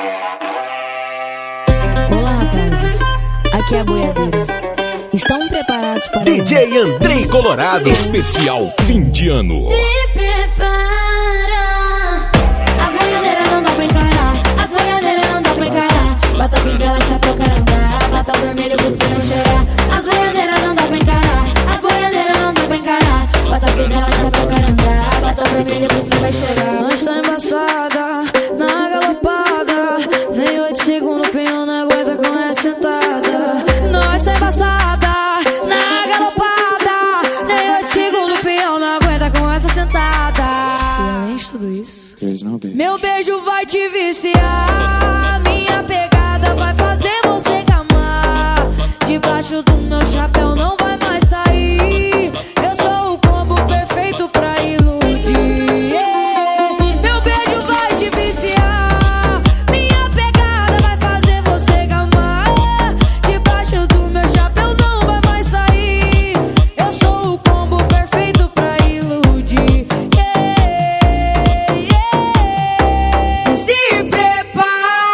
Olá, rapazes, aqui é a boiadeira. Estão preparados para DJ Andrei Colorado, especial fim de ano. Se prepara. As boiadeiras não dá pra encarar, as boiadeiras não dá pra encarar. Bota fivela, chapéu, carandá, bota o vermelho pros pneus chorar. As boiadeiras não dá pra encarar, as boiadeiras não dá pra encarar. Bota fivela, chapéu, carandá, bota o vermelho pros pneus vai chorar. nós tá embaçada, na galopada. Nem 8 segundos o peão não aguenta com essa sentada. Nós tá embaçada, na galopada. Nem 8 segundos o peão não aguenta com essa sentada. E além de tudo isso, meu beijo vai te viciar. Minha pegada vai fazer você gamar. Debaixo do meu chapéu não vai mais sair. Eu sou o combo perfeito pra iludir, yeah. Meu beijo vai te viciar. Minha pegada vai fazer você gamar. Debaixo do meu chapéu não vai mais sair. Eu sou o combo perfeito pra iludir, yeah, yeah. Se prepara.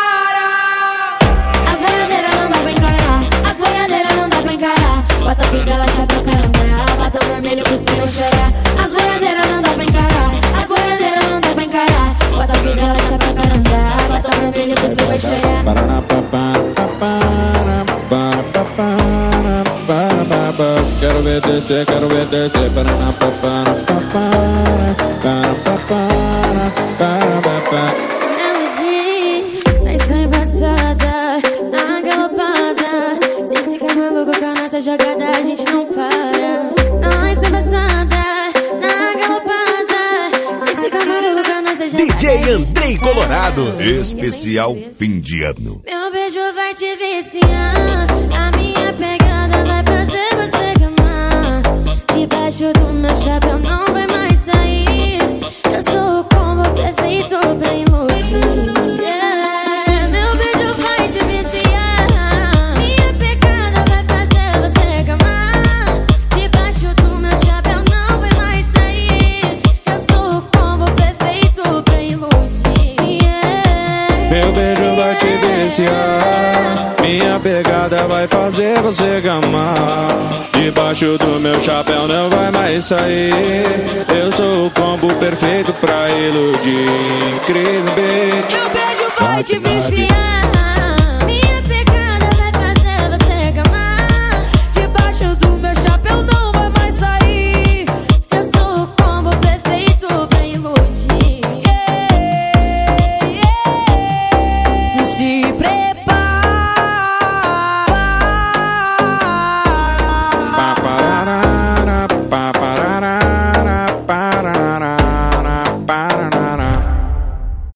As boiadeiras não dá pra encarar, as boiadeiras não dá pra encarar. Bota fivela, chapéu, carandá, bota o vermelho pros pneus chorar. As boiadeiras não dá pra encarar, as boiadeiras não dá pra encarar. Bota fivela, chapéu, carandá, bota o vermelho pros pneus vai chorar. Quero ver descer, quero ver descer. Nós tá embaçada, na galopada. Se ficar maluco com a nossa jogada, a gente não para. Nós tá embaçada, na galopada. Se ficar maluco com a nossa jogada, DJ Andrei Colorado, especial fim de ano. meu beijo vai te viciar. A minha pegada vai fazer você gamar. Debaixo do meu chapéu não vai mais sair. Eu sou o combo perfeito pra iludir, yeah. Meu beijo vai te viciar. Minha pegada vai fazer você gamar. Debaixo do meu chapéu não vai mais sair. Eu sou o combo perfeito pra iludir, yeah. Meu beijo vai te viciar. Minha pegada vai fazer você gamar. Debaixo do meu chapéu não vai mais sair. Eu sou o combo perfeito pra iludir. Cris Beat. Meu beijo vai te viciar.